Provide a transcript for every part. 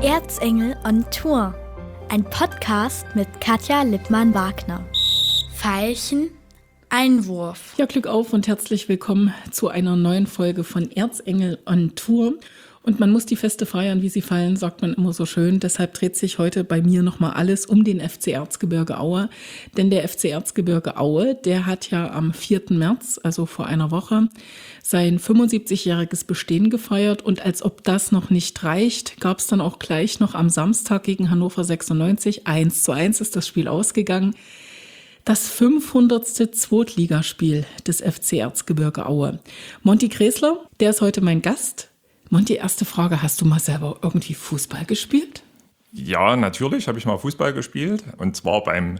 Erzengel on Tour, ein Podcast mit Katja Lippmann-Wagner. Veilchen, Einwurf. Ja, Glück auf und herzlich willkommen zu einer neuen Folge von Erzengel on Tour. Und man muss die Feste feiern, wie sie fallen, sagt man immer so schön. Deshalb dreht sich heute bei mir nochmal alles um den FC Erzgebirge Aue. Denn der FC Erzgebirge Aue, der hat ja am 4. März, also vor einer Woche, sein 75-jähriges Bestehen gefeiert. Und als ob das noch nicht reicht, gab es dann auch gleich noch am Samstag gegen Hannover 96, 1:1 ist das Spiel ausgegangen, das 500. Zweitligaspiel des FC Erzgebirge Aue. Monty Kresler, der ist heute mein Gast. Monty, erste Frage, hast du mal selber irgendwie Fußball gespielt? Ja, natürlich habe ich mal Fußball gespielt und zwar beim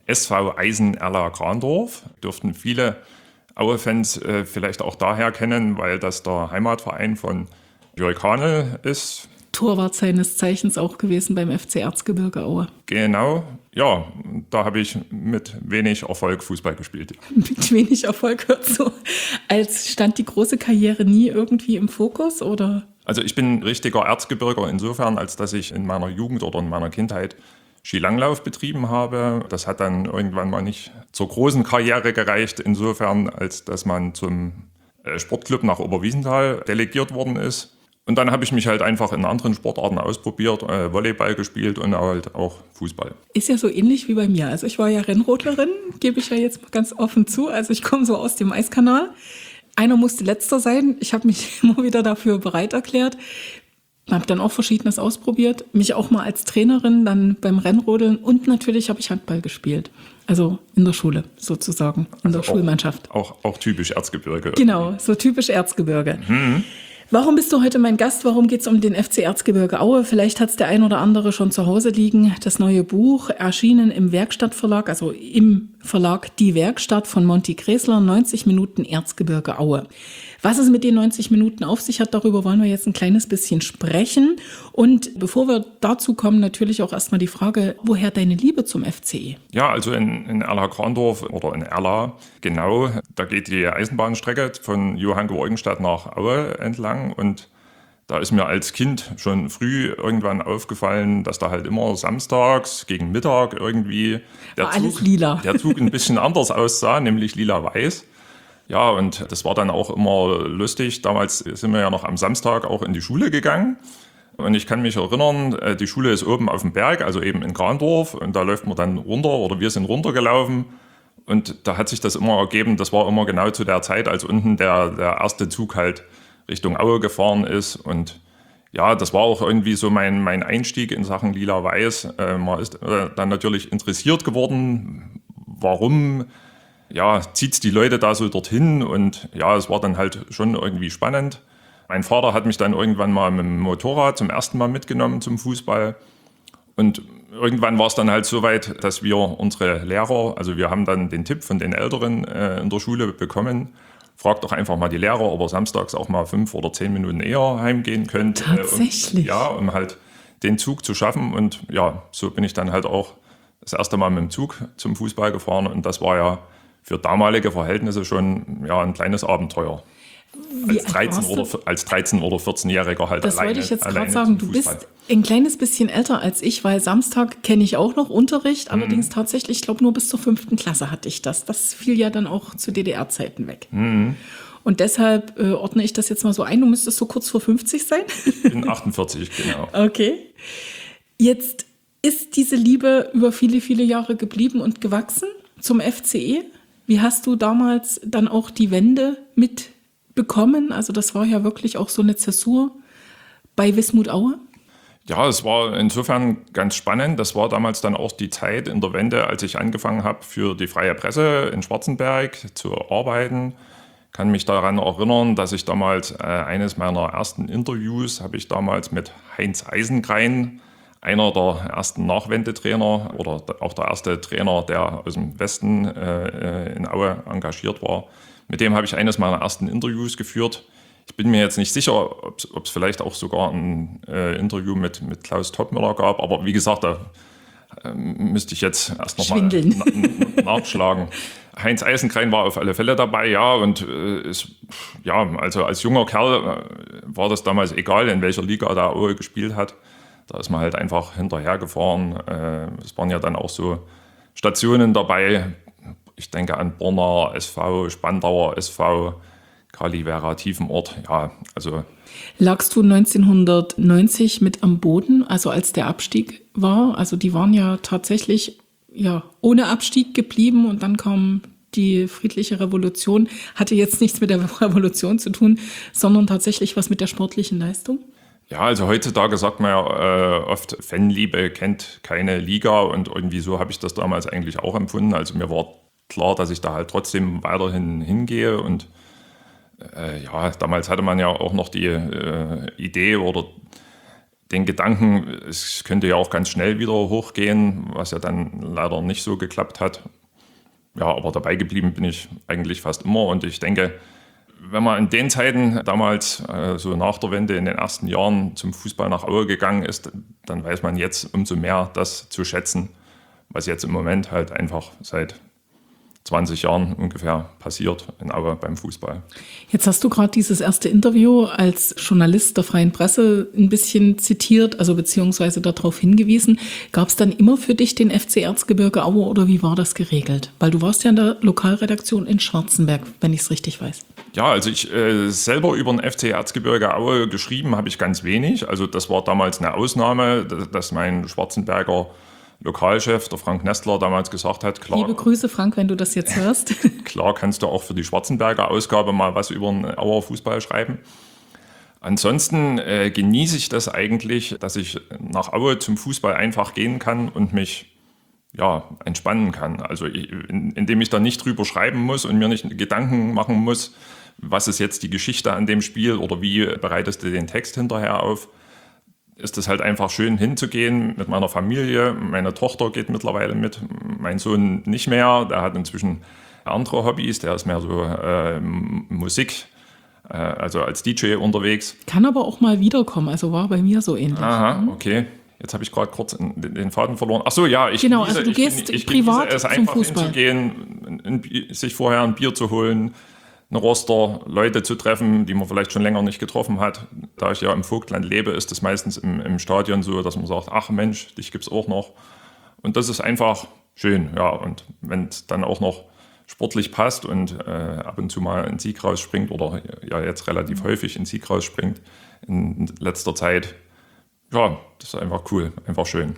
SV Eisen Erla Krandorf. Dürften viele Aue-Fans vielleicht auch daher kennen, weil das der Heimatverein von Jörg Hanel ist. Torwart seines Zeichens auch gewesen beim FC Erzgebirge Aue. Genau, ja, da habe ich mit wenig Erfolg Fußball gespielt. Mit wenig Erfolg, hört so. Als stand die große Karriere nie irgendwie im Fokus, oder? Also ich bin richtiger Erzgebirger insofern, als dass ich in meiner Jugend oder in meiner Kindheit Skilanglauf betrieben habe. Das hat dann irgendwann mal nicht zur großen Karriere gereicht, insofern, als dass man zum Sportclub nach Oberwiesenthal delegiert worden ist. Und dann habe ich mich halt einfach in anderen Sportarten ausprobiert, Volleyball gespielt und halt auch Fußball. Ist ja so ähnlich wie bei mir. Also ich war ja Rennrodlerin, gebe ich ja jetzt mal ganz offen zu. Also ich komme so aus dem Eiskanal. Einer musste letzter sein. Ich habe mich immer wieder dafür bereit erklärt. Habe dann auch Verschiedenes ausprobiert. Mich auch mal als Trainerin dann beim Rennrodeln. Und natürlich habe ich Handball gespielt. Also in der Schule sozusagen, in der Schulmannschaft. Auch typisch Erzgebirge. Genau, so typisch Erzgebirge. Warum bist du heute mein Gast? Warum geht es um den FC Erzgebirge Aue? Vielleicht hat es der ein oder andere schon zu Hause liegen. Das neue Buch, erschienen im Werkstattverlag, also im Verlag Die Werkstatt von Monty Kresler, 90 Minuten Erzgebirge Aue. Was es mit den 90 Minuten auf sich hat, darüber wollen wir jetzt ein kleines bisschen sprechen. Und bevor wir dazu kommen, natürlich auch erstmal die Frage, woher deine Liebe zum FC? Ja, also in Erla Krandorf oder in Erla, genau, da geht die Eisenbahnstrecke von Johanngeorgenstadt nach Aue entlang und da ist mir als Kind schon früh irgendwann aufgefallen, dass da halt immer samstags gegen Mittag irgendwie der Zug ein bisschen anders aussah, nämlich lila-weiß. Ja, und das war dann auch immer lustig. Damals sind wir ja noch am Samstag auch in die Schule gegangen. Und ich kann mich erinnern, die Schule ist oben auf dem Berg, also eben in Krandorf. Und da läuft man dann runter oder wir sind runtergelaufen. Und da hat sich das immer ergeben, das war immer genau zu der Zeit, als unten der erste Zug halt Richtung Aue gefahren ist. Und ja, das war auch irgendwie so mein Einstieg in Sachen Lila-Weiß. Man ist dann natürlich interessiert geworden, warum zieht es die Leute da so dorthin? Und ja, es war dann halt schon irgendwie spannend. Mein Vater hat mich dann irgendwann mal mit dem Motorrad zum ersten Mal mitgenommen zum Fußball. Und irgendwann war es dann halt so weit, dass wir unsere Lehrer, also wir haben dann den Tipp von den Älteren in der Schule bekommen, fragt doch einfach mal die Lehrer, ob ihr samstags auch mal 5 oder 10 Minuten eher heimgehen könnt. Tatsächlich? Um halt den Zug zu schaffen. Und ja, so bin ich dann halt auch das erste Mal mit dem Zug zum Fußball gefahren. Und das war ja für damalige Verhältnisse schon ein kleines Abenteuer. Als 13- oder 14-Jähriger halt. Das wollte ich jetzt gerade sagen. Du bist ein kleines bisschen älter als ich, weil Samstag kenne ich auch noch Unterricht. Allerdings tatsächlich, ich glaube, nur bis zur 5. Klasse hatte ich das. Das fiel ja dann auch zu DDR-Zeiten weg. Und deshalb ordne ich das jetzt mal so ein. Du müsstest so kurz vor 50 sein. Ich bin 48, genau. Okay. Jetzt ist diese Liebe über viele, viele Jahre geblieben und gewachsen zum FCE. Wie hast du damals dann auch die Wende mitbekommen? Also das war ja wirklich auch so eine Zäsur bei Wismut Aue. Ja, es war insofern ganz spannend. Das war damals dann auch die Zeit in der Wende, als ich angefangen habe, für die Freie Presse in Schwarzenberg zu arbeiten. Ich kann mich daran erinnern, dass ich damals eines meiner ersten Interviews habe ich damals mit Heinz Eisenkrein, einer der ersten Nachwendetrainer oder auch der erste Trainer, der aus dem Westen in Aue engagiert war. Mit dem habe ich eines meiner ersten Interviews geführt. Ich bin mir jetzt nicht sicher, ob es vielleicht auch sogar ein Interview mit Klaus Toppmöller gab. Aber wie gesagt, da müsste ich jetzt erst nochmal nachschlagen. Heinz Eisenkrein war auf alle Fälle dabei, ja. Und also als junger Kerl war das damals egal, in welcher Liga der Aue gespielt hat. Da ist man halt einfach hinterhergefahren. Es waren ja dann auch so Stationen dabei. Ich denke an Borna SV, Spandauer SV, Calivera, Tiefenort. Ja, also. Lagst du 1990 mit am Boden, also als der Abstieg war? Also die waren ja tatsächlich ohne Abstieg geblieben und dann kam die friedliche Revolution. Hatte jetzt nichts mit der Revolution zu tun, sondern tatsächlich was mit der sportlichen Leistung? Ja, also heutzutage sagt man ja oft, Fanliebe kennt keine Liga und irgendwie so habe ich das damals eigentlich auch empfunden. Also mir war klar, dass ich da halt trotzdem weiterhin hingehe und damals hatte man ja auch noch die Idee oder den Gedanken, es könnte ja auch ganz schnell wieder hochgehen, was ja dann leider nicht so geklappt hat. Ja, aber dabei geblieben bin ich eigentlich fast immer und ich denke, wenn man in den Zeiten damals, so nach der Wende in den ersten Jahren zum Fußball nach Aue gegangen ist, dann weiß man jetzt umso mehr das zu schätzen, was jetzt im Moment halt einfach seit 20 Jahren ungefähr passiert in Aue beim Fußball. Jetzt hast du gerade dieses erste Interview als Journalist der Freien Presse ein bisschen zitiert, also beziehungsweise darauf hingewiesen. Gab es dann immer für dich den FC Erzgebirge Aue oder wie war das geregelt? Weil du warst ja in der Lokalredaktion in Schwarzenberg, wenn ich es richtig weiß. Ja, also ich selber über den FC Erzgebirge Aue geschrieben habe ich ganz wenig. Also das war damals eine Ausnahme, dass mein Schwarzenberger Lokalchef, der Frank Nestler, damals gesagt hat, klar. Liebe Grüße, Frank, wenn du das jetzt hörst. Klar kannst du auch für die Schwarzenberger Ausgabe mal was über den Auer Fußball schreiben. Ansonsten genieße ich das eigentlich, dass ich nach Aue zum Fußball einfach gehen kann und mich entspannen kann. Also indem ich da nicht drüber schreiben muss und mir nicht Gedanken machen muss, was ist jetzt die Geschichte an dem Spiel oder wie bereitest du den Text hinterher auf, ist es halt einfach schön hinzugehen mit meiner Familie. Meine Tochter geht mittlerweile mit, mein Sohn nicht mehr. Der hat inzwischen andere Hobbys, der ist mehr so Musik, also als DJ unterwegs. Kann aber auch mal wiederkommen, also war bei mir so ähnlich. Aha, okay. Jetzt habe ich gerade kurz den Faden verloren. Ach so, ja, ich genieße privat es zum einfach Fußball. hinzugehen, sich vorher ein Bier zu holen, ein Roster, Leute zu treffen, die man vielleicht schon länger nicht getroffen hat. Da ich ja im Vogtland lebe, ist es meistens im Stadion so, dass man sagt, ach Mensch, dich gibt's auch noch. Und das ist einfach schön, ja. Und wenn es dann auch noch sportlich passt und ab und zu mal ein Sieg rausspringt oder ja jetzt relativ häufig ein Sieg rausspringt in letzter Zeit, ja, das ist einfach cool, einfach schön.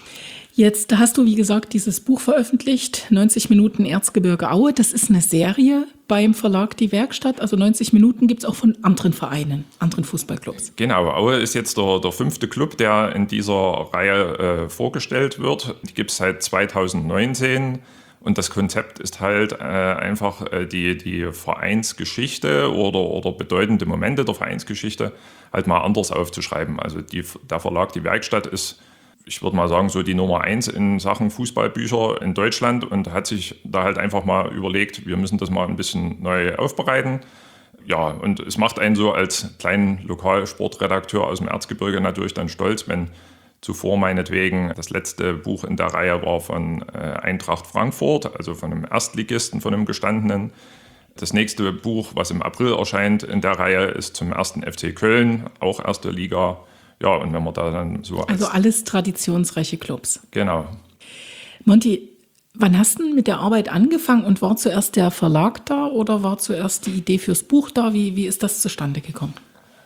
Jetzt hast du, wie gesagt, dieses Buch veröffentlicht, 90 Minuten Erzgebirge Aue. Das ist eine Serie beim Verlag Die Werkstatt. Also 90 Minuten gibt es auch von anderen Vereinen, anderen Fußballclubs. Genau, Aue ist jetzt der 5. Club, der in dieser Reihe vorgestellt wird. Die gibt es seit 2019 und das Konzept ist halt einfach die Vereinsgeschichte oder bedeutende Momente der Vereinsgeschichte halt mal anders aufzuschreiben. Also der Verlag Die Werkstatt ist, ich würde mal sagen, so die Nummer 1 in Sachen Fußballbücher in Deutschland und hat sich da halt einfach mal überlegt, wir müssen das mal ein bisschen neu aufbereiten. Ja, und es macht einen so als kleinen Lokalsportredakteur aus dem Erzgebirge natürlich dann stolz, wenn zuvor meinetwegen das letzte Buch in der Reihe war von Eintracht Frankfurt, also von einem Erstligisten, von einem gestandenen. Das nächste Buch, was im April erscheint in der Reihe, ist zum 1. FC Köln, auch erste Liga. Ja, und wenn man da dann so... Also alles traditionsreiche Clubs. Genau. Monty, wann hast du mit der Arbeit angefangen und war zuerst der Verlag da oder war zuerst die Idee fürs Buch da? Wie ist das zustande gekommen?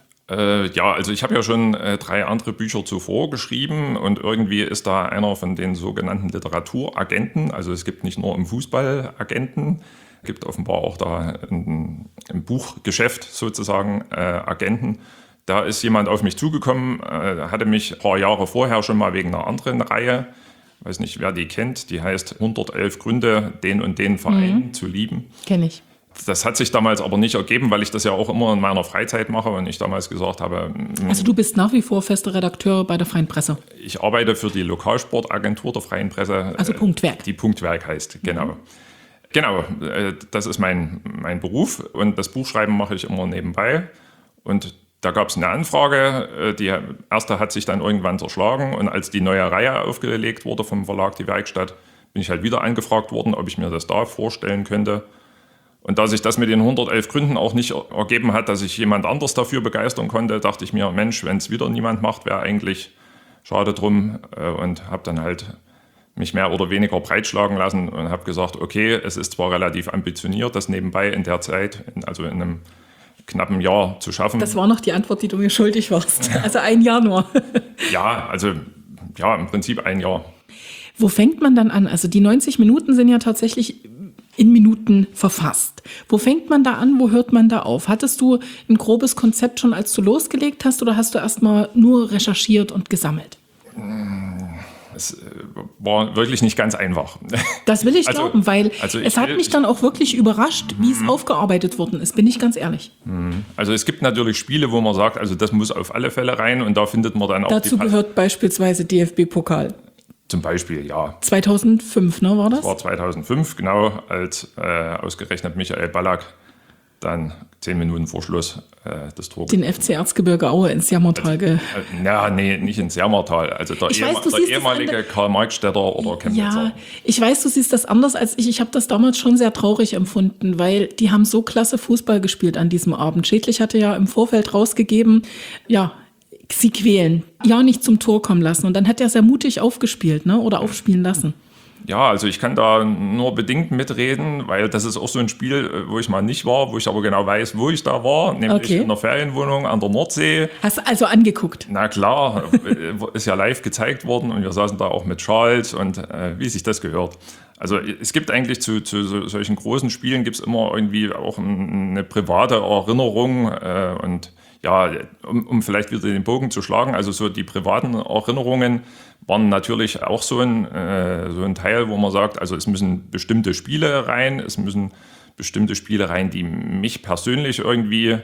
Also ich habe ja schon 3 andere Bücher zuvor geschrieben und irgendwie ist da einer von den sogenannten Literaturagenten, also es gibt nicht nur im Fußball Agenten, es gibt offenbar auch da im Buchgeschäft sozusagen Agenten. Da ist jemand auf mich zugekommen, hatte mich ein paar Jahre vorher schon mal wegen einer anderen Reihe, weiß nicht, wer die kennt, die heißt 111 Gründe, den und den Verein zu lieben. Kenne ich. Das hat sich damals aber nicht ergeben, weil ich das ja auch immer in meiner Freizeit mache und ich damals gesagt habe... Also du bist nach wie vor fester Redakteur bei der Freien Presse? Ich arbeite für die Lokalsportagentur der Freien Presse. Also Punktwerk. Die Punktwerk heißt, genau. Genau, das ist mein Beruf und das Buchschreiben mache ich immer nebenbei. Und da gab es eine Anfrage, die erste hat sich dann irgendwann zerschlagen und als die neue Reihe aufgelegt wurde vom Verlag Die Werkstatt, bin ich halt wieder angefragt worden, ob ich mir das da vorstellen könnte. Und da sich das mit den 111 Gründen auch nicht ergeben hat, dass ich jemand anders dafür begeistern konnte, dachte ich mir, Mensch, wenn es wieder niemand macht, wäre eigentlich schade drum und habe dann halt mich mehr oder weniger breitschlagen lassen und habe gesagt, okay, es ist zwar relativ ambitioniert, das nebenbei in der Zeit, also in einem knappen Jahr zu schaffen. Das war noch die Antwort, die du mir schuldig warst. Also ein Jahr nur. Ja, also ja, im Prinzip ein Jahr. Wo fängt man dann an? Also die 90 Minuten sind ja tatsächlich in Minuten verfasst. Wo fängt man da an? Wo hört man da auf? Hattest du ein grobes Konzept schon, als du losgelegt hast, oder hast du erstmal nur recherchiert und gesammelt? Es war wirklich nicht ganz einfach. Das will ich glauben, weil es hat mich dann auch wirklich überrascht, wie es aufgearbeitet worden ist, bin ich ganz ehrlich. Also es gibt natürlich Spiele, wo man sagt, also das muss auf alle Fälle rein und da findet man dann auch Dazu gehört beispielsweise DFB-Pokal. Zum Beispiel, ja. 2005, ne, war das? Das war 2005, genau, als ausgerechnet Michael Ballack dann 10 Minuten vor Schluss das Tor. Den FC Erzgebirge Aue ins Jammertal nee, nicht ins Jammertal. Also der ehemalige Karl-Marx-Städter oder Chemnitzer. Ja, ich weiß, du siehst das anders als ich. Ich habe das damals schon sehr traurig empfunden, weil die haben so klasse Fußball gespielt an diesem Abend. Schädlich hatte ja im Vorfeld rausgegeben, ja, sie quälen, ja nicht zum Tor kommen lassen. Und dann hat er sehr mutig aufgespielt, ne, oder aufspielen lassen. Ja, also ich kann da nur bedingt mitreden, weil das ist auch so ein Spiel, wo ich mal nicht war, wo ich aber genau weiß, wo ich da war, nämlich in der Ferienwohnung an der Nordsee. Hast du also angeguckt? Na klar, ist ja live gezeigt worden und wir saßen da auch mit Charles und wie sich das gehört. Also es gibt eigentlich zu solchen großen Spielen gibt's immer irgendwie auch eine private Erinnerung und ja, um vielleicht wieder den Bogen zu schlagen, also so die privaten Erinnerungen waren natürlich auch so ein Teil, wo man sagt, also es müssen bestimmte Spiele rein, die mich persönlich irgendwie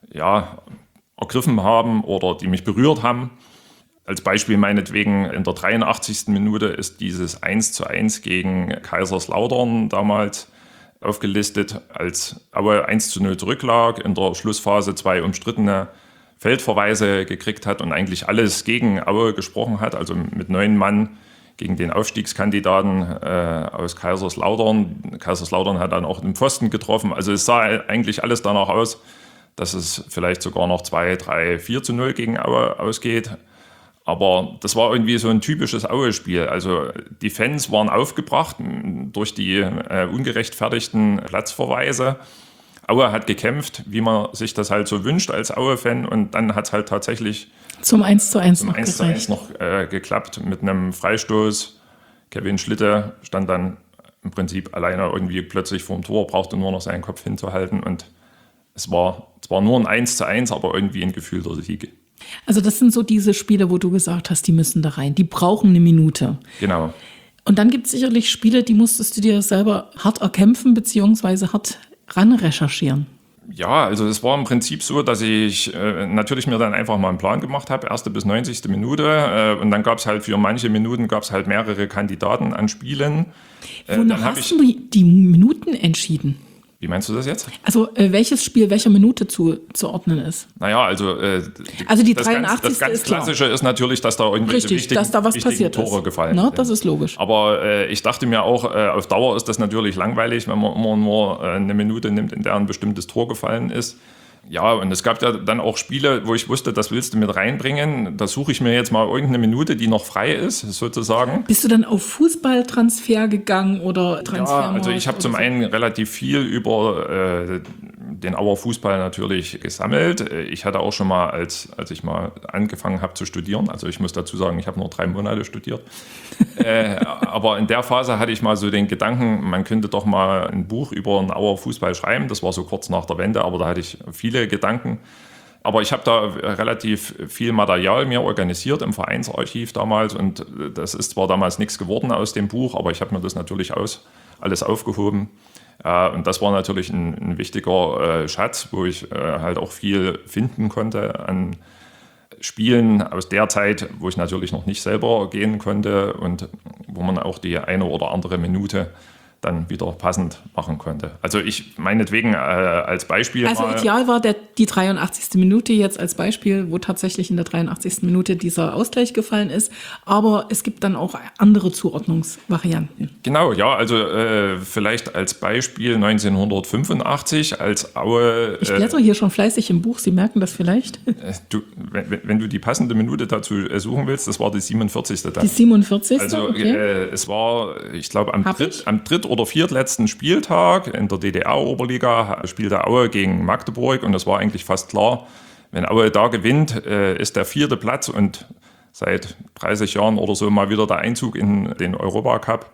ergriffen haben oder die mich berührt haben. Als Beispiel meinetwegen in der 83. Minute ist dieses 1:1 gegen Kaiserslautern damals aufgelistet, als Aue 1:0 zurücklag, in der Schlussphase 2 umstrittene Feldverweise gekriegt hat und eigentlich alles gegen Aue gesprochen hat, also mit 9 Mann gegen den Aufstiegskandidaten aus Kaiserslautern. Kaiserslautern hat dann auch den Pfosten getroffen, also es sah eigentlich alles danach aus, dass es vielleicht sogar noch 2, 3, 4:0 gegen Aue ausgeht. Aber das war irgendwie so ein typisches Aue-Spiel. Also die Fans waren aufgebracht durch die ungerechtfertigten Platzverweise. Aue hat gekämpft, wie man sich das halt so wünscht als Aue-Fan. Und dann hat es halt tatsächlich zum 1:1 noch geklappt mit einem Freistoß. Kevin Schlitte stand dann im Prinzip alleine irgendwie plötzlich vorm Tor, brauchte nur noch seinen Kopf hinzuhalten. Und es war zwar nur ein 1:1, aber irgendwie ein gefühlter Sieg. Also das sind so diese Spiele, wo du gesagt hast, die müssen da rein, die brauchen eine Minute. Genau. Und dann gibt es sicherlich Spiele, die musstest du dir selber hart erkämpfen, beziehungsweise hart ran recherchieren. Ja, also es war im Prinzip so, dass ich natürlich mir dann einfach mal einen Plan gemacht habe, 1. bis 90. Minute. Und dann gab es halt für manche Minuten mehrere Kandidaten an Spielen. Wonach hast du die Minuten entschieden? Wie meinst du das jetzt? Also welches Spiel welcher Minute zuzuordnen ist? Naja, also die 83. Das ganz Klassische ist natürlich, dass da irgendwelche wichtigen Tore gefallen sind. Das ist logisch. Aber ich dachte mir auch, auf Dauer ist das natürlich langweilig, wenn man immer nur eine Minute nimmt, in der ein bestimmtes Tor gefallen ist. Ja, und es gab ja dann auch Spiele, wo ich wusste, das willst du mit reinbringen. Da suche ich mir jetzt mal irgendeine Minute, die noch frei ist, sozusagen. Bist du dann auf Fußballtransfer gegangen oder Transfermarkt? Ja, also ich habe zum einen relativ viel über den Auer Fußball natürlich gesammelt. Ich hatte auch schon mal, als ich mal angefangen habe zu studieren, also ich muss dazu sagen, ich habe nur 3 Monate studiert, aber in der Phase hatte ich mal so den Gedanken, man könnte doch mal ein Buch über den Auer Fußball schreiben. Das war so kurz nach der Wende, aber da hatte ich viele Gedanken. Aber ich habe da relativ viel Material mir organisiert im Vereinsarchiv damals und das ist zwar damals nichts geworden aus dem Buch, aber ich habe mir das natürlich alles aufgehoben. Und das war natürlich ein wichtiger Schatz, wo ich halt auch viel finden konnte an Spielen aus der Zeit, wo ich natürlich noch nicht selber gehen konnte und wo man auch die eine oder andere Minute dann wieder passend machen konnte. Also ich meinetwegen als Beispiel. Also ideal war die 83. Minute jetzt als Beispiel, wo tatsächlich in der 83. Minute dieser Ausgleich gefallen ist. Aber es gibt dann auch andere Zuordnungsvarianten. Genau, ja, also vielleicht als Beispiel 1985, als Aue... Ich blätter hier schon fleißig im Buch, Sie merken das vielleicht. Wenn du die passende Minute dazu suchen willst, das war die 47. dann. Die 47. Also okay. Es war, ich glaube, am dritt- oder viertletzten Spieltag in der DDR-Oberliga spielte Aue gegen Magdeburg und es war eigentlich fast klar, wenn Aue da gewinnt, ist der 4. Platz und seit 30 Jahren oder so mal wieder der Einzug in den Europacup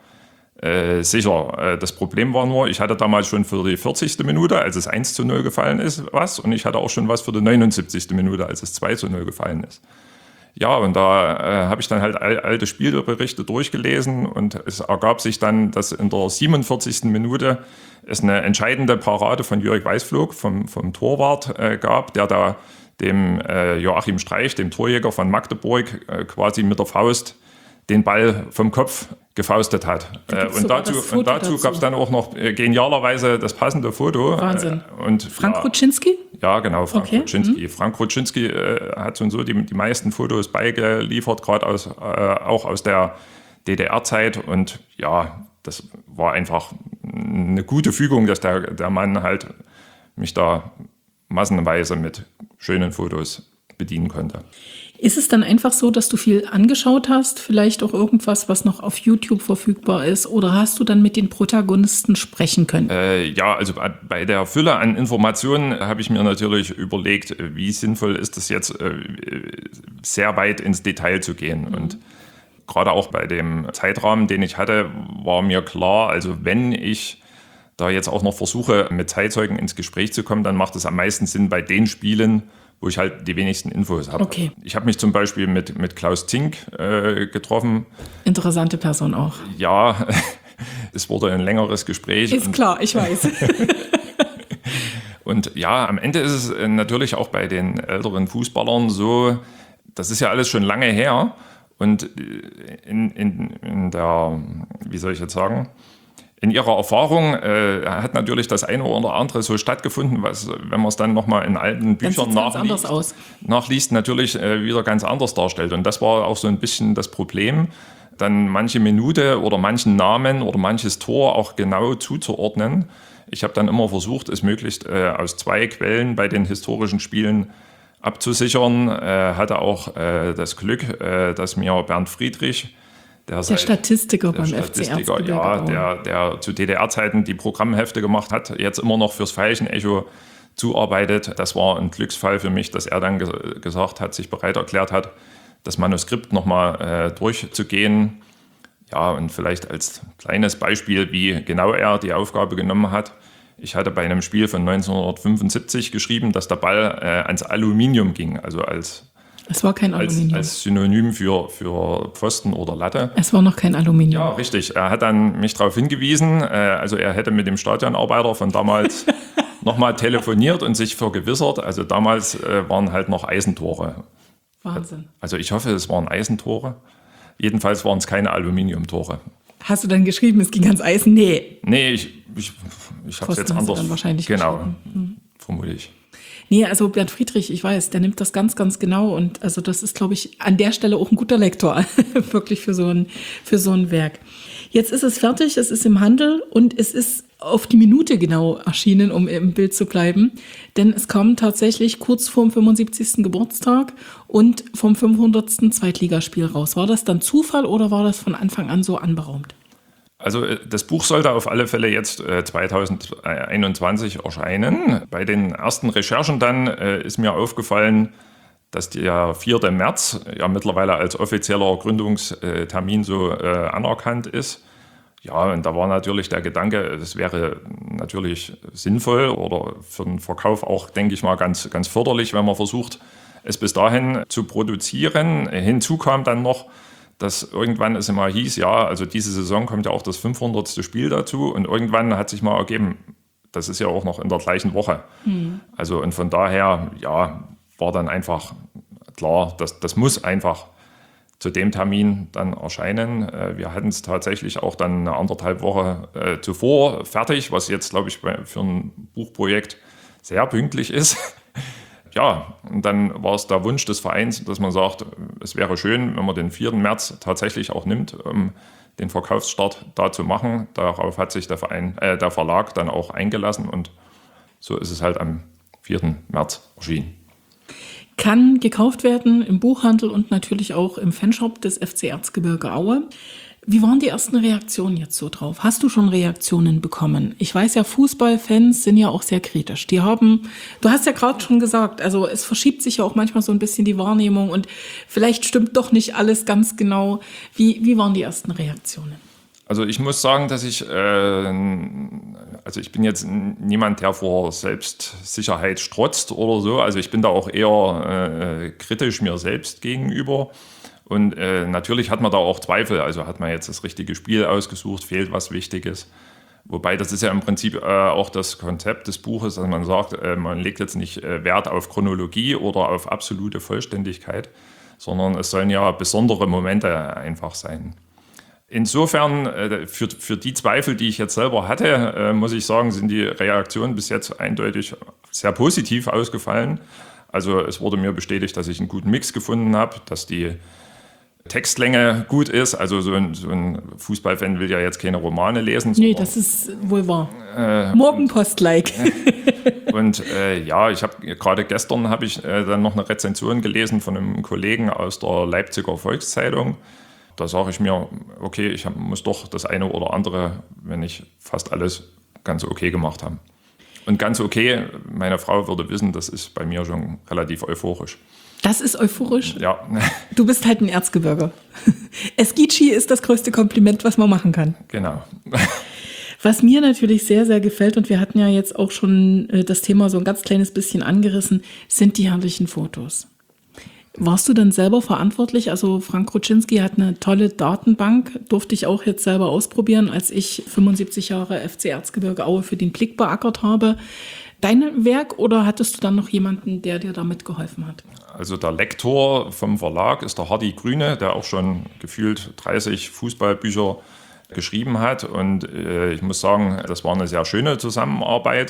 sicher. Das Problem war nur, ich hatte damals schon für die 40. Minute, als es 1:0 gefallen ist, was und ich hatte auch schon was für die 79. Minute, als es 2:0 gefallen ist. Ja, und da habe ich dann halt alte Spielberichte durchgelesen und es ergab sich dann, dass in der 47. Minute es eine entscheidende Parade von Jörg Weißflog vom Torwart gab, der da dem Joachim Streich, dem Torjäger von Magdeburg, quasi mit der Faust den Ball vom Kopf gefaustet hat. Und dazu gab es dann auch noch genialerweise das passende Foto. Wahnsinn. Und Frank Kruczynski? Ja, genau, Frank Kruczynski. Frank Kruczynski hat so und so die meisten Fotos beigeliefert, gerade auch aus der DDR-Zeit. Und ja, das war einfach eine gute Fügung, dass der Mann halt mich da massenweise mit schönen Fotos bedienen konnte. Ist es dann einfach so, dass du viel angeschaut hast, vielleicht auch irgendwas, was noch auf YouTube verfügbar ist, oder hast du dann mit den Protagonisten sprechen können? Ja, also bei der Fülle an Informationen habe ich mir natürlich überlegt, wie sinnvoll ist es jetzt, sehr weit ins Detail zu gehen. Und gerade auch bei dem Zeitrahmen, den ich hatte, war mir klar, also wenn ich da jetzt auch noch versuche, mit Zeitzeugen ins Gespräch zu kommen, dann macht es am meisten Sinn bei den Spielen, wo ich halt die wenigsten Infos habe. Okay. Ich habe mich zum Beispiel mit Klaus Zink getroffen. Interessante Person auch. Ja, es wurde ein längeres Gespräch. Ist klar, ich weiß. Und ja, am Ende ist es natürlich auch bei den älteren Fußballern so, das ist ja alles schon lange her. Und in der, wie soll ich jetzt sagen, in ihrer Erfahrung hat natürlich das eine oder andere so stattgefunden, was, wenn man es dann nochmal in alten Büchern nachliest, natürlich wieder ganz anders darstellt. Und das war auch so ein bisschen das Problem, dann manche Minute oder manchen Namen oder manches Tor auch genau zuzuordnen. Ich habe dann immer versucht, es möglichst aus 2 Quellen bei den historischen Spielen abzusichern. Hatte auch das Glück, dass mir Bernd Friedrich, der Statistiker beim FC Erzgebirge, der zu DDR-Zeiten die Programmhefte gemacht hat, jetzt immer noch fürs Veilchen-Echo zuarbeitet. Das war ein Glücksfall für mich, dass er dann gesagt hat, sich bereit erklärt hat, das Manuskript nochmal durchzugehen. Ja, und vielleicht als kleines Beispiel, wie genau er die Aufgabe genommen hat. Ich hatte bei einem Spiel von 1975 geschrieben, dass der Ball ans Aluminium ging, also es war kein Aluminium. Als Synonym für Pfosten oder Latte. Es war noch kein Aluminium. Ja, richtig. Er hat dann mich darauf hingewiesen, also er hätte mit dem Stadionarbeiter von damals nochmal telefoniert und sich vergewissert. Also damals waren halt noch Eisentore. Wahnsinn. Also ich hoffe, es waren Eisentore. Jedenfalls waren es keine Aluminiumtore. Hast du dann geschrieben, es ging ans Eisen? Nee. Nee, ich habe es jetzt anders. Dann wahrscheinlich vermute ich. Nee, also Bernd Friedrich, ich weiß, der nimmt das ganz, ganz genau und also das ist, glaube ich, an der Stelle auch ein guter Lektor, wirklich für so ein Werk. Jetzt ist es fertig, es ist im Handel und es ist auf die Minute genau erschienen, um im Bild zu bleiben, denn es kam tatsächlich kurz vorm 75. Geburtstag und vom 500. Zweitligaspiel raus. War das dann Zufall oder war das von Anfang an so anberaumt? Also das Buch sollte auf alle Fälle jetzt 2021 erscheinen. Bei den ersten Recherchen dann ist mir aufgefallen, dass der 4. März ja mittlerweile als offizieller Gründungstermin so anerkannt ist. Ja, und da war natürlich der Gedanke, es wäre natürlich sinnvoll oder für den Verkauf auch, denke ich mal, ganz, ganz förderlich, wenn man versucht, es bis dahin zu produzieren. Hinzu kam dann noch, dass irgendwann es immer hieß, ja, also diese Saison kommt ja auch das 500. Spiel dazu und irgendwann hat sich mal ergeben, das ist ja auch noch in der gleichen Woche. Also und von daher, ja, war dann einfach klar, das muss einfach zu dem Termin dann erscheinen. Wir hatten es tatsächlich auch dann eine 1,5 Woche zuvor fertig, was jetzt, glaube ich, für ein Buchprojekt sehr pünktlich ist. Ja, und dann war es der Wunsch des Vereins, dass man sagt, es wäre schön, wenn man den 4. März tatsächlich auch nimmt, um den Verkaufsstart da zu machen. Darauf hat sich der Verlag dann auch eingelassen und so ist es halt am 4. März erschienen. Kann gekauft werden im Buchhandel und natürlich auch im Fanshop des FC Erzgebirge Aue. Wie waren die ersten Reaktionen jetzt so drauf? Hast du schon Reaktionen bekommen? Ich weiß ja, Fußballfans sind ja auch sehr kritisch. Du hast ja gerade schon gesagt, also es verschiebt sich ja auch manchmal so ein bisschen die Wahrnehmung und vielleicht stimmt doch nicht alles ganz genau. Wie waren die ersten Reaktionen? Also ich muss sagen, dass ich bin jetzt niemand, der vor Selbstsicherheit strotzt oder so. Also ich bin da auch eher kritisch mir selbst gegenüber. Und natürlich hat man da auch Zweifel. Also hat man jetzt das richtige Spiel ausgesucht, fehlt was Wichtiges. Wobei das ist ja im Prinzip auch das Konzept des Buches, dass man sagt, man legt jetzt nicht Wert auf Chronologie oder auf absolute Vollständigkeit, sondern es sollen ja besondere Momente einfach sein. Insofern, für die Zweifel, die ich jetzt selber hatte, muss ich sagen, sind die Reaktionen bis jetzt eindeutig sehr positiv ausgefallen. Also es wurde mir bestätigt, dass ich einen guten Mix gefunden habe, dass die Textlänge gut ist. Also so ein Fußballfan will ja jetzt keine Romane lesen. Nee, das ist wohl wahr. Morgenpost-like. Und ich habe gerade gestern dann noch eine Rezension gelesen von einem Kollegen aus der Leipziger Volkszeitung. Da sage ich mir, okay, ich muss doch das eine oder andere, wenn nicht fast alles, ganz okay gemacht haben. Und ganz okay, meine Frau würde wissen, das ist bei mir schon relativ euphorisch. Das ist euphorisch? Ja. Du bist halt ein Erzgebirger. Esgici ist das größte Kompliment, was man machen kann. Genau. Was mir natürlich sehr, sehr gefällt, und wir hatten ja jetzt auch schon das Thema so ein ganz kleines bisschen angerissen, sind die herrlichen Fotos. Warst du dann selber verantwortlich? Also Frank Kruczynski hat eine tolle Datenbank, durfte ich auch jetzt selber ausprobieren, als ich 75 Jahre FC Erzgebirge Aue für den Blick beackert habe. Dein Werk oder hattest du dann noch jemanden, der dir da mitgeholfen hat? Also der Lektor vom Verlag ist der Hardy Grüne, der auch schon gefühlt 30 Fußballbücher geschrieben hat. Und ich muss sagen, das war eine sehr schöne Zusammenarbeit.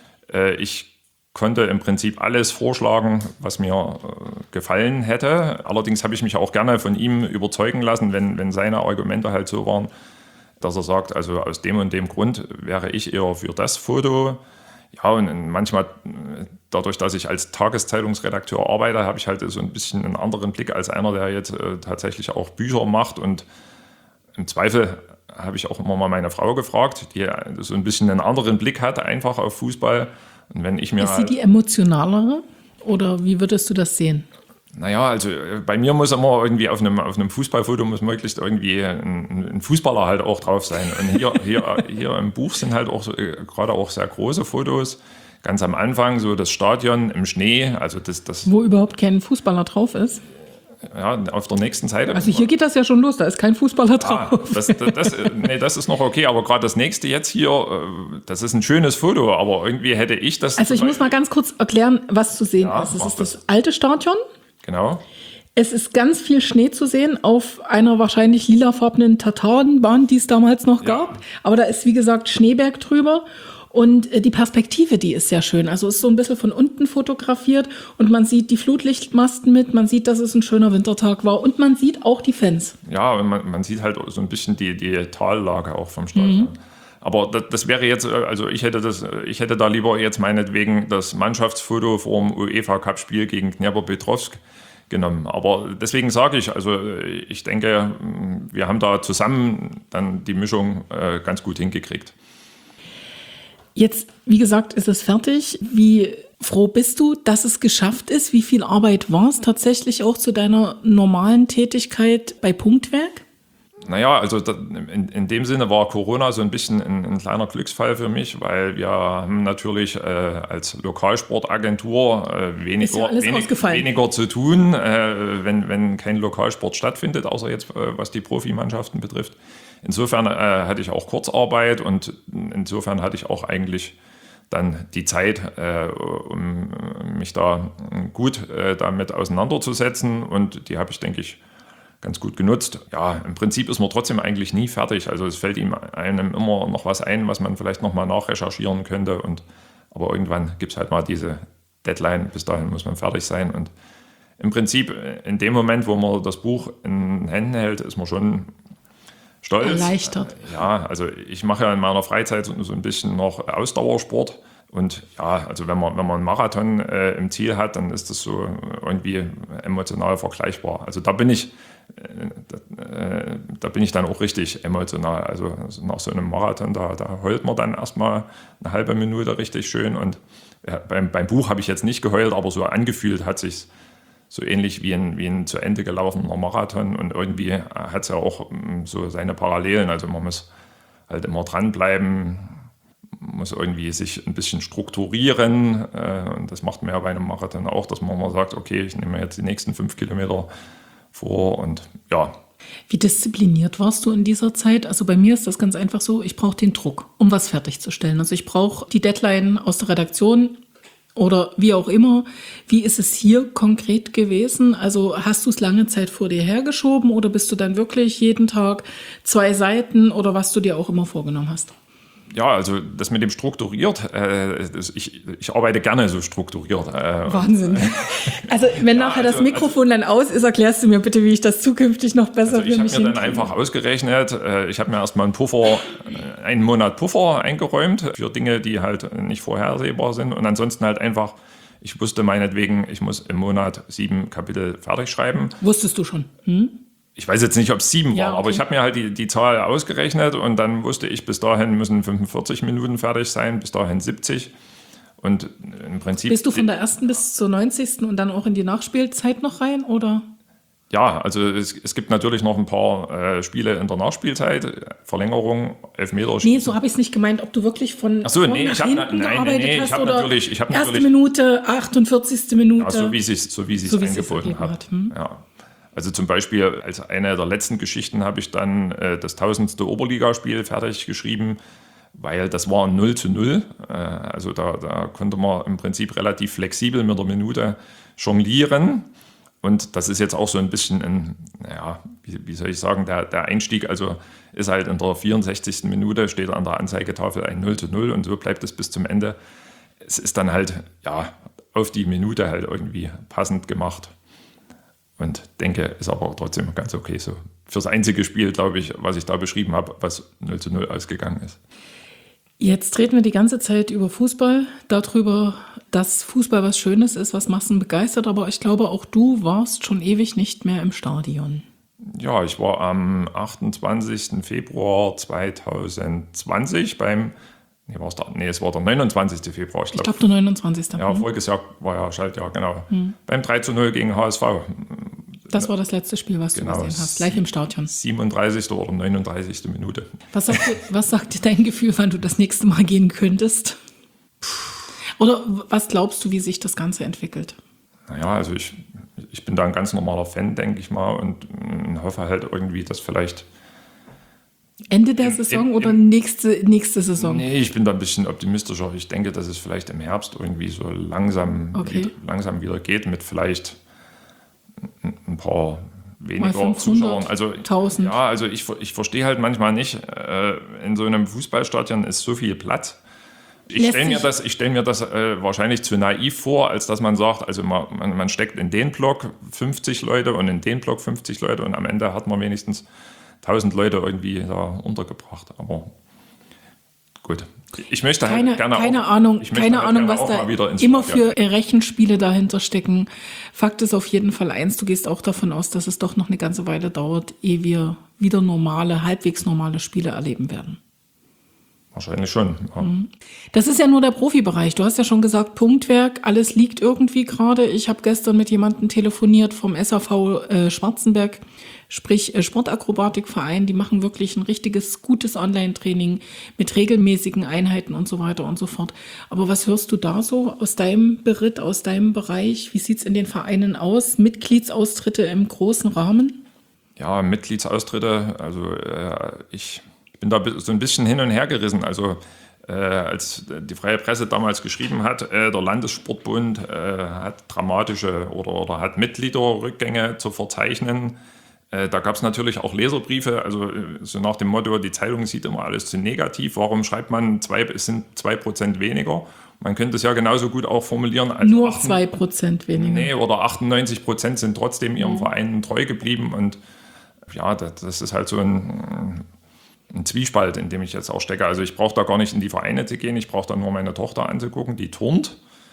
Ich konnte im Prinzip alles vorschlagen, was mir gefallen hätte. Allerdings habe ich mich auch gerne von ihm überzeugen lassen, wenn seine Argumente halt so waren, dass er sagt, also aus dem und dem Grund wäre ich eher für das Foto. Ja, und manchmal, dadurch, dass ich als Tageszeitungsredakteur arbeite, habe ich halt so ein bisschen einen anderen Blick als einer, der jetzt tatsächlich auch Bücher macht. Und im Zweifel habe ich auch immer mal meine Frau gefragt, die so ein bisschen einen anderen Blick hat, einfach auf Fußball. Und wenn ich mir ist sie die emotionalere oder wie würdest du das sehen? Naja, also bei mir muss immer irgendwie auf einem Fußballfoto muss möglichst irgendwie ein Fußballer halt auch drauf sein. Und hier im Buch sind halt auch gerade auch sehr große Fotos. Ganz am Anfang so das Stadion im Schnee, also das wo überhaupt kein Fußballer drauf ist. Ja, auf der nächsten Seite. Also hier geht das ja schon los, da ist kein Fußballer drauf. Das ist noch okay, aber gerade das nächste jetzt hier, das ist ein schönes Foto, aber irgendwie hätte ich das... Also ich muss mal ganz kurz erklären, was zu sehen ist. Es ist das alte Stadion. Genau. Es ist ganz viel Schnee zu sehen auf einer wahrscheinlich lilafarbenen Tartanbahn, die es damals noch gab. Aber da ist, wie gesagt, Schneeberg drüber. Und die Perspektive, die ist sehr schön. Also es ist so ein bisschen von unten fotografiert und man sieht die Flutlichtmasten mit, man sieht, dass es ein schöner Wintertag war und man sieht auch die Fans. Ja, und man sieht halt so ein bisschen die Tallage auch vom Stadion. Mhm. Aber das wäre jetzt, also ich hätte da lieber jetzt meinetwegen das Mannschaftsfoto vor dem UEFA-Cup-Spiel gegen Dnipropetrovsk genommen. Aber deswegen sage ich, also ich denke, wir haben da zusammen dann die Mischung ganz gut hingekriegt. Jetzt, wie gesagt, ist es fertig. Wie froh bist du, dass es geschafft ist? Wie viel Arbeit war es tatsächlich auch zu deiner normalen Tätigkeit bei Punktwerk? Naja, also in dem Sinne war Corona so ein bisschen ein kleiner Glücksfall für mich, weil wir haben natürlich als Lokalsportagentur weniger zu tun, wenn kein Lokalsport stattfindet, außer jetzt was die Profimannschaften betrifft. Insofern hatte ich auch Kurzarbeit und insofern hatte ich auch eigentlich dann die Zeit, um mich da gut damit auseinanderzusetzen. Und die habe ich, denke ich, ganz gut genutzt. Ja, im Prinzip ist man trotzdem eigentlich nie fertig. Also es fällt einem immer noch was ein, was man vielleicht nochmal nachrecherchieren könnte. Aber irgendwann gibt es halt mal diese Deadline, bis dahin muss man fertig sein. Und im Prinzip in dem Moment, wo man das Buch in Händen hält, ist man schon stolz. Erleichtert. Ja, also ich mache ja in meiner Freizeit so ein bisschen noch Ausdauersport. Und ja, also wenn man einen Marathon im Ziel hat, dann ist das so irgendwie emotional vergleichbar. Also da bin ich dann auch richtig emotional. Also nach so einem Marathon, da heult man dann erstmal eine halbe Minute richtig schön. Und ja, beim Buch habe ich jetzt nicht geheult, aber so angefühlt hat sich so ähnlich wie ein zu Ende gelaufener Marathon. Und irgendwie hat es ja auch so seine Parallelen. Also man muss halt immer dranbleiben, muss irgendwie sich ein bisschen strukturieren. Und das macht man ja bei einem Marathon auch, dass man mal sagt, okay, ich nehme jetzt die nächsten 5 Kilometer vor und ja. Wie diszipliniert warst du in dieser Zeit? Also bei mir ist das ganz einfach so, ich brauche den Druck, um was fertigzustellen. Also ich brauche die Deadline aus der Redaktion oder wie auch immer. Wie ist es hier konkret gewesen? Also hast du es lange Zeit vor dir hergeschoben oder bist du dann wirklich jeden Tag 2 Seiten oder was du dir auch immer vorgenommen hast? Ja, also das mit dem strukturiert, ich arbeite gerne so strukturiert. Wahnsinn. Also wenn nachher das Mikrofon dann aus ist, erklärst du mir bitte, wie ich das zukünftig noch besser für mich Ich habe mir dann einfach ausgerechnet, ich habe mir erstmal einen Monat Puffer eingeräumt für Dinge, die halt nicht vorhersehbar sind und ansonsten halt einfach, ich wusste meinetwegen, ich muss im Monat 7 Kapitel fertig schreiben. Wusstest du schon? Ich weiß jetzt nicht, ob es 7 Ja, war, aber ich habe mir halt die Zahl ausgerechnet und dann wusste ich, bis dahin müssen 45 Minuten fertig sein, bis dahin 70. Und im Prinzip... Bist du von der ersten bis zur 90. und dann auch in die Nachspielzeit noch rein, oder? Ja, also es gibt natürlich noch ein paar Spiele in der Nachspielzeit, Verlängerung, Elfmeter. Nee, so habe ich es nicht gemeint, ob du wirklich von vorne nach hinten gearbeitet hast oder erste Minute, 48. Minute. Ja, so wie es angeboten hat. Ja. Also zum Beispiel als eine der letzten Geschichten habe ich dann das 1000. Oberligaspiel fertig geschrieben, weil das war 0:0. Also da konnte man im Prinzip relativ flexibel mit der Minute jonglieren. Und das ist jetzt auch so ein bisschen wie soll ich sagen, der Einstieg, also ist halt in der 64. Minute, steht an der Anzeigetafel ein 0:0 und so bleibt es bis zum Ende. Es ist dann halt, ja, auf die Minute halt irgendwie passend gemacht. Und denke, ist aber trotzdem ganz okay so. Fürs einzige Spiel, glaube ich, was ich da beschrieben habe, was 0:0 ausgegangen ist. Jetzt reden wir die ganze Zeit über Fußball, darüber, dass Fußball was Schönes ist, was Massen begeistert. Aber ich glaube, auch du warst schon ewig nicht mehr im Stadion. Ja, ich war am 28. Februar 2020 es war der 29. Februar. Ich glaube, der 29. Ja, voriges Jahr war ja Schaltjahr, genau. Beim 3:0 gegen HSV. Das war das letzte Spiel, was du gesehen hast, live im Stadion. 37. oder 39. Minute. Was sagt dir dein Gefühl, wann du das nächste Mal gehen könntest? Oder was glaubst du, wie sich das Ganze entwickelt? Naja, also ich bin da ein ganz normaler Fan, denke ich mal, und hoffe halt irgendwie, dass vielleicht Ende der Saison oder nächste Saison? Nee, ich bin da ein bisschen optimistischer. Ich denke, dass es vielleicht im Herbst irgendwie so langsam wieder geht mit vielleicht ein paar weniger Zuschauern. Also 1000. Ja, also ich verstehe halt manchmal nicht, in so einem Fußballstadion ist so viel Platz. Ich stelle mir das wahrscheinlich zu naiv vor, als dass man sagt, also man steckt in den Block 50 Leute und in den Block 50 Leute und am Ende hat man wenigstens 1000 Leute irgendwie da untergebracht. Aber gut. Ich möchte keine Ahnung, was da immer für Rechenspiele dahinter stecken. Fakt ist auf jeden Fall eins, du gehst auch davon aus, dass es doch noch eine ganze Weile dauert, ehe wir wieder halbwegs normale Spiele erleben werden. Wahrscheinlich schon. Ja. Das ist ja nur der Profibereich. Du hast ja schon gesagt, Punktwerk, alles liegt irgendwie gerade. Ich habe gestern mit jemandem telefoniert vom SAV Schwarzenberg, sprich Sportakrobatikverein. Die machen wirklich ein richtiges, gutes Online-Training mit regelmäßigen Einheiten und so weiter und so fort. Aber was hörst du da so aus deinem Beritt, aus deinem Bereich? Wie sieht es in den Vereinen aus? Mitgliedsaustritte im großen Rahmen? Ja, Mitgliedsaustritte, also ich bin da so ein bisschen hin und her gerissen. Also als die Freie Presse damals geschrieben hat, der Landessportbund hat dramatische oder hat Mitgliederrückgänge zu verzeichnen, Da gab es natürlich auch Leserbriefe, also so nach dem Motto, die Zeitung sieht immer alles zu negativ. Warum schreibt man, es sind 2% weniger? Man könnte es ja genauso gut auch formulieren. Als nur 2% weniger. Nee, oder 98% sind trotzdem ihrem Verein treu geblieben. Und ja, das ist halt so ein Zwiespalt, in dem ich jetzt auch stecke. Also ich brauche da gar nicht in die Vereine zu gehen, ich brauche da nur meine Tochter anzugucken, die turnt.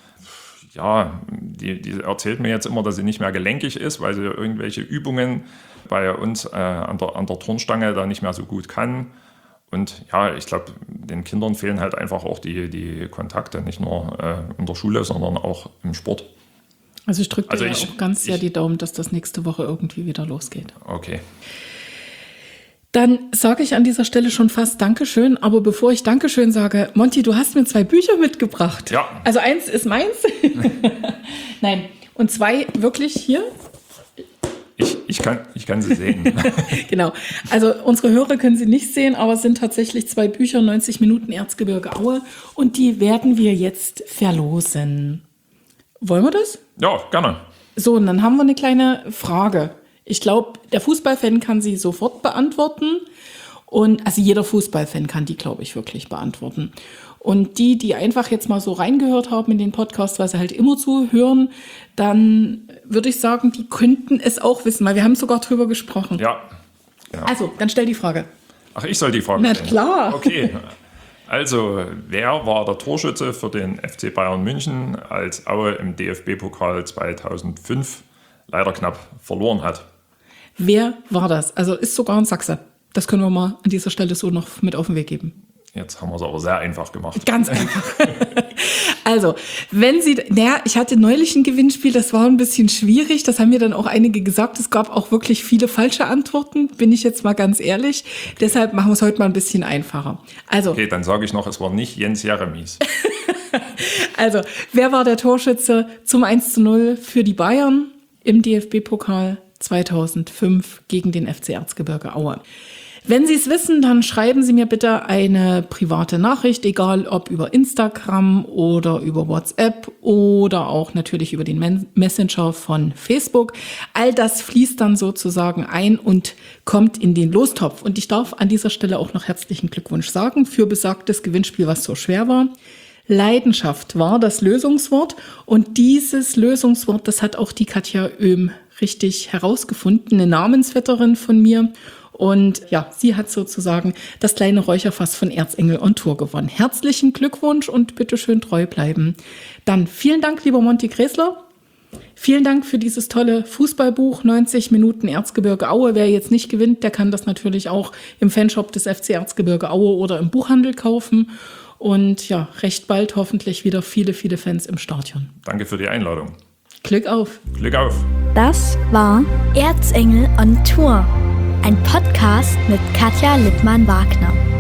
Ja, die erzählt mir jetzt immer, dass sie nicht mehr gelenkig ist, weil sie irgendwelche Übungen bei uns an der Turnstange da nicht mehr so gut kann. Und ja, ich glaube, den Kindern fehlen halt einfach auch die Kontakte, nicht nur in der Schule, sondern auch im Sport. Also ich drücke dir auch ganz sehr die Daumen, dass das nächste Woche irgendwie wieder losgeht. Okay. Dann sage ich an dieser Stelle schon fast Dankeschön, aber bevor ich Dankeschön sage, Monty, du hast mir 2 Bücher mitgebracht. Ja. Also eins ist meins. Nein, und 2 wirklich hier. Ich kann sie sehen. Genau. Also unsere Hörer können sie nicht sehen, aber es sind tatsächlich 2 Bücher, 90 Minuten Erzgebirge Aue, und die werden wir jetzt verlosen. Wollen wir das? Ja, gerne. So, und dann haben wir eine kleine Frage. Ich glaube, der Fußballfan kann sie sofort beantworten. Und also jeder Fußballfan kann die, glaube ich, wirklich beantworten. Und die einfach jetzt mal so reingehört haben in den Podcast, weil sie halt immer zuhören, dann würde ich sagen, die könnten es auch wissen, weil wir haben sogar drüber gesprochen. Ja. Genau. Also, dann stell die Frage. Ach, ich soll die Frage stellen? Na klar. Okay. Also, wer war der Torschütze für den FC Bayern München, als Aue im DFB-Pokal 2005 leider knapp verloren hat? Wer war das? Also ist sogar ein Sachse. Das können wir mal an dieser Stelle so noch mit auf den Weg geben. Jetzt haben wir es aber sehr einfach gemacht. Ganz einfach. Also, ich hatte neulich ein Gewinnspiel, das war ein bisschen schwierig. Das haben mir dann auch einige gesagt. Es gab auch wirklich viele falsche Antworten, bin ich jetzt mal ganz ehrlich. Okay. Deshalb machen wir es heute mal ein bisschen einfacher. Also, okay, dann sage ich noch, es war nicht Jens Jeremies. Also, wer war der Torschütze zum 1:0 für die Bayern im DFB-Pokal 2005 gegen den FC Erzgebirge Aue? Wenn Sie es wissen, dann schreiben Sie mir bitte eine private Nachricht, egal ob über Instagram oder über WhatsApp oder auch natürlich über den Messenger von Facebook. All das fließt dann sozusagen ein und kommt in den Lostopf. Und ich darf an dieser Stelle auch noch herzlichen Glückwunsch sagen für besagtes Gewinnspiel, was so schwer war. Leidenschaft war das Lösungswort, und dieses Lösungswort, das hat auch die Katja Oehm richtig herausgefunden, eine Namensvetterin von mir. Und ja, sie hat sozusagen das kleine Räucherfass von Erzengel on Tour gewonnen. Herzlichen Glückwunsch und bitte schön treu bleiben. Dann vielen Dank, lieber Monty Gräßler. Vielen Dank für dieses tolle Fußballbuch 90 Minuten Erzgebirge Aue. Wer jetzt nicht gewinnt, der kann das natürlich auch im Fanshop des FC Erzgebirge Aue oder im Buchhandel kaufen. Und ja, recht bald hoffentlich wieder viele, viele Fans im Stadion. Danke für die Einladung. Glück auf. Glück auf. Das war Erzengel on Tour, ein Podcast mit Katja Lippmann-Wagner.